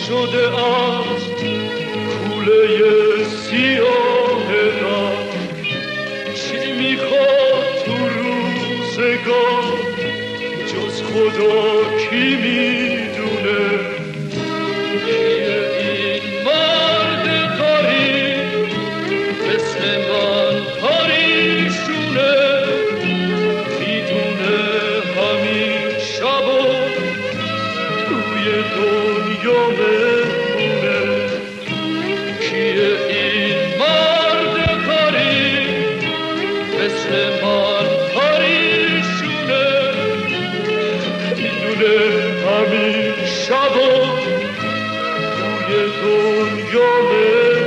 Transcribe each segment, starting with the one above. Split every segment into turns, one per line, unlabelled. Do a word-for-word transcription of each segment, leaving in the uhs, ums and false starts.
شده از کوله سیاه غم. چی میخواد تو روزگار جز خدا کی میدونه؟ کیه این مرد غریب مثل من پریشونه؟ میدونه همین شبا توی دنیا مهمونه. کیه این مرد غریب مثل من پریشونه؟ میدونه همین شبا توی دنیا مهمونه.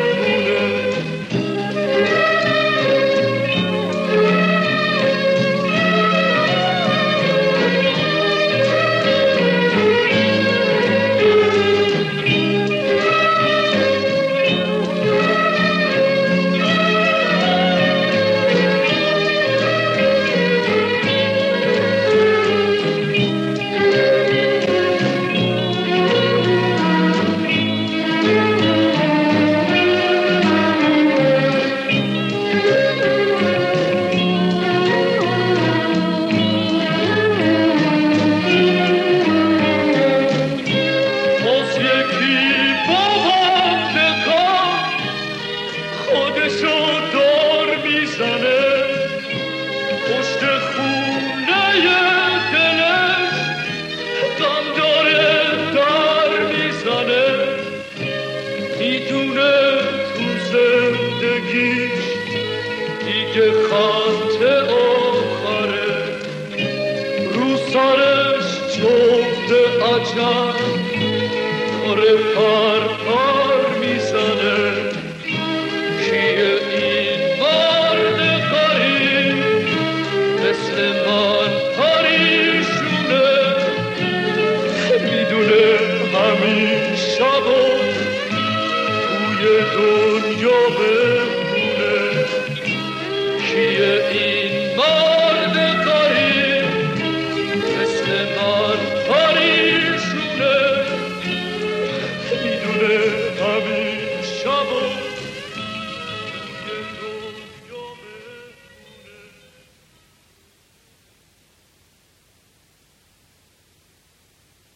دیگه خط آخره رو سرش جفت عجب داره پر پر میزنه. کیه این مرد غریب مثل من پریشونه؟ میدونه همین شبا توی دنیا به